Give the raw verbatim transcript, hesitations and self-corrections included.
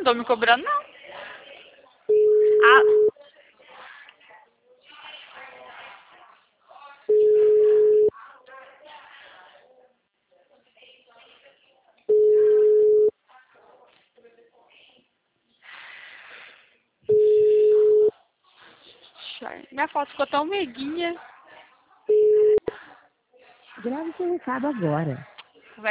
tô me cobrando, não. Ah, minha foto ficou tão meiguinha. Grave seu recado agora.